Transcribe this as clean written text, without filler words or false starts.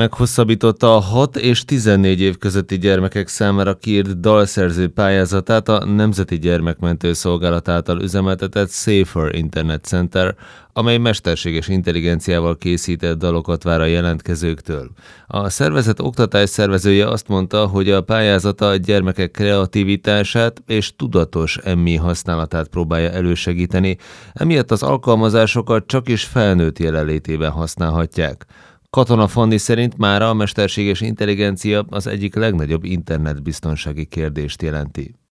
Meghosszabbította a 6 és 14 év közötti gyermekek számára kiírt dalszerző pályázatát a Nemzeti Gyermekmentő Szolgálat által üzemeltetett Safer Internet Center, amely mesterséges intelligenciával készített dalokat vár a jelentkezőktől. A szervezet oktatás szervezője azt mondta, hogy a pályázata a gyermekek kreativitását és tudatos emmi használatát próbálja elősegíteni, emiatt az alkalmazásokat csak is felnőtt jelenlétében használhatják. Katona Fanni szerint mára a mesterséges intelligencia az egyik legnagyobb internetbiztonsági kérdést jelenti.